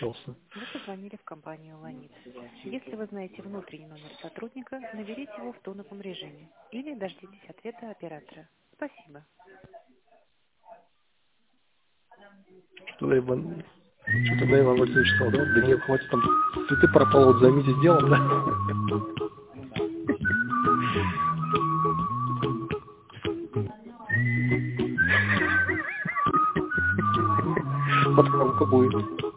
общался. Вы позвонили в компанию «Ланит». Если вы знаете внутренний номер сотрудника, наберите его в тоновом режиме или дождитесь ответа оператора. Спасибо. Что-то Иван Васильевич сказал, да? Да нет, хватит там, ты пропал, вот займитесь делом, да? Подкормка будет.